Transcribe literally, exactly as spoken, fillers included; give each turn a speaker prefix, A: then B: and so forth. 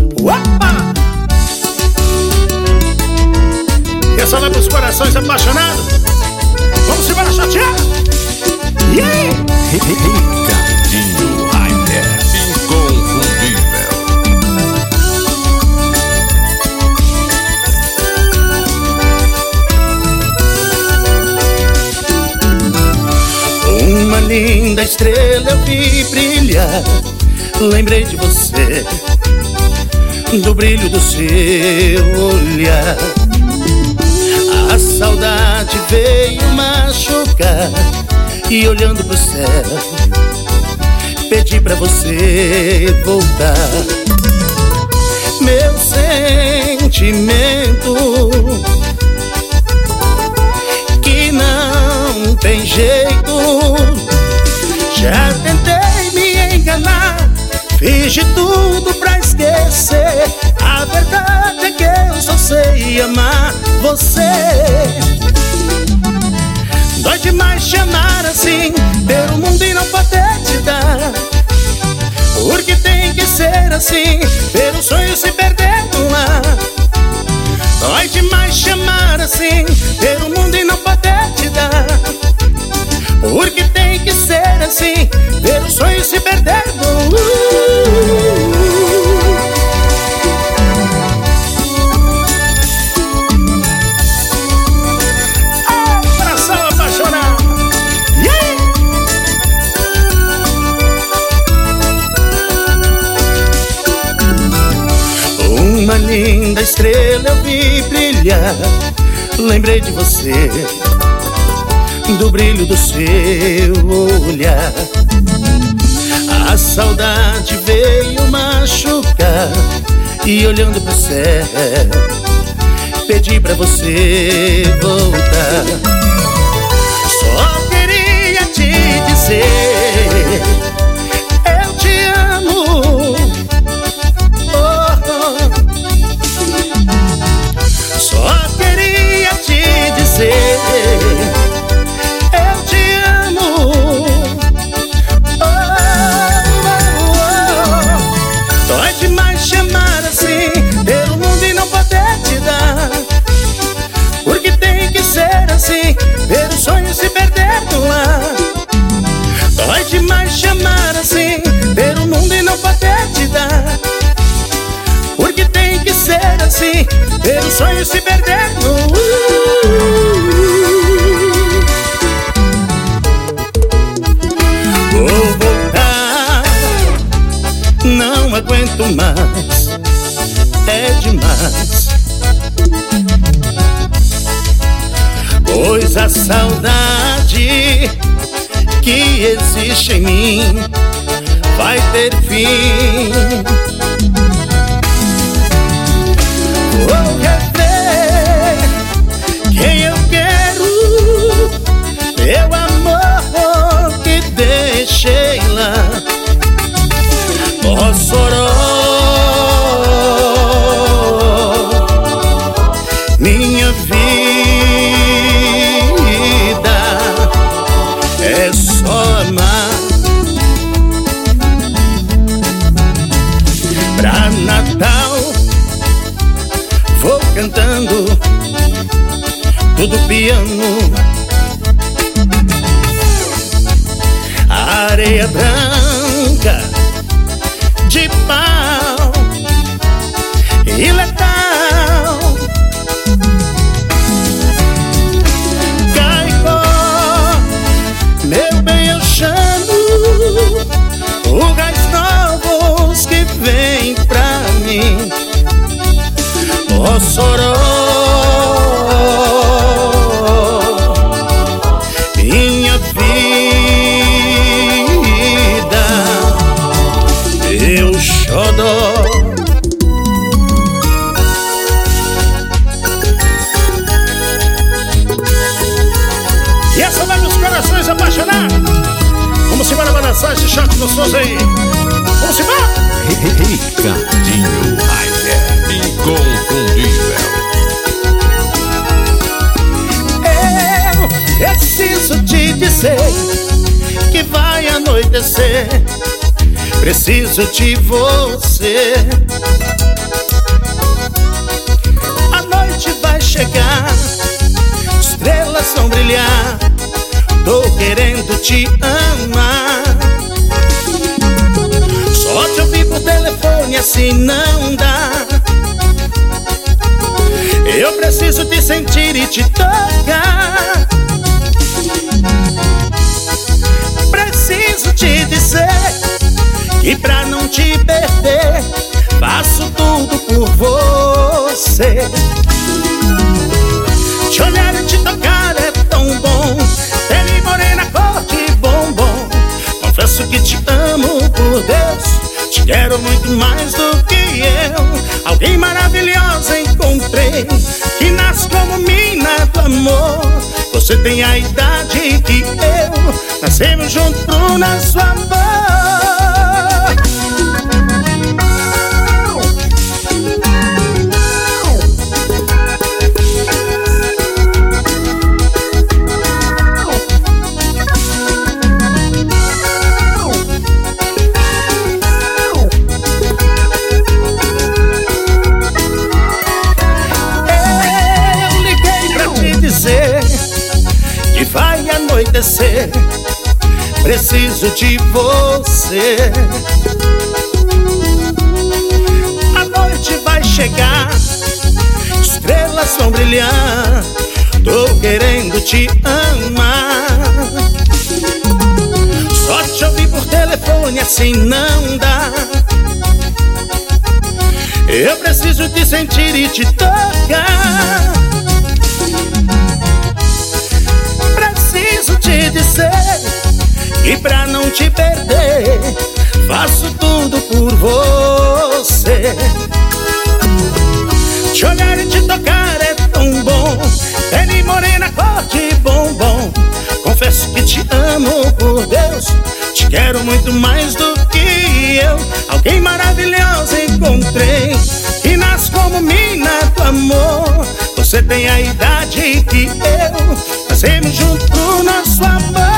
A: Opa! E essa vai pros corações apaixonados. Vamos embora, chatear! Yeah!
B: Ricardinho Rainer, inconfundível.
A: Uma linda estrela eu vi brilhar. Lembrei de você, do brilho do seu olhar. A saudade veio machucar e olhando pro céu pedi pra você voltar. Meu sentimento que não tem jeito. Já tentei me enganar, fiz de tudo pra esquecer. A verdade é que eu só sei amar você. Dói demais te amar assim, ter o mundo e não poder te dar. Porque tem que ser assim, ver o sonho se perder no ar. Dói demais te amar assim, ter o mundo e não poder te dar. Porque tem que ser assim, ver o sonho se perder no ar. Uma linda estrela eu vi brilhar. Lembrei de você, do brilho do seu olhar. A saudade veio machucar e olhando pro céu pedi pra você voltar. Só queria te dizer eu te amo. Só queria te dizer eu te amo. Oh, oh, oh. Dói demais te amar assim, ter o mundo e não poder te dar. Porque tem que ser assim, ver o sonho se perder no ar. Dói demais te amar assim, ter o mundo e não poder te dar. Porque tem que ser assim, ver o sonho se perder no ar. Vou voltar, não aguento mais, é demais. Pois a saudade que existe em mim vai ter fim. Vou rever quem eu quero, meu amor que deixei lá. Mossoró, minha vida é só amar. Pra Natal vou cantando tudo piano. Areia branca de pau e letal. Caicó, meu bem, eu chamo lugares novos que vem pra mim. Mossoró, minha vida, meu xodó. E essa vai nos corações apaixonados. Vamos embora balançar esse shot gostoso aí. Vamos embora.
B: Ricardinho Rainer, inconfundível.
A: Eu preciso te dizer que vai anoitecer. Preciso de você. chegar, estrelas vão brilhar. Tô querendo te amar. Só te ouvir por telefone assim não dá. Eu preciso te sentir e te tocar. Preciso te dizer que pra não te perder faço tudo por você. Te olhar e te tocar é tão bom. Pele morena, cor de bombom. Confesso que te amo, por Deus. Te quero muito mais do que eu. Alguém maravilhosa encontrei, que nasce como mina do amor. Você tem a idade que eu, nascemos juntos pro nosso amor. Que vai anoitecer, preciso de você. A noite vai chegar, estrelas vão brilhar. Tô querendo te amar. Só te ouvir por telefone assim não dá. Eu preciso te sentir e te tocar. Preciso te dizer que pra não te perder faço tudo por você. Te olhar e te tocar é tão bom. Pele morena, cor de bombom. Confesso que te amo, por Deus. Te quero muito mais do que eu. Alguém maravilhosa encontrei, que nasce como mina do amor. Você tem a idade que eu, nascemos juntos pro nosso amor.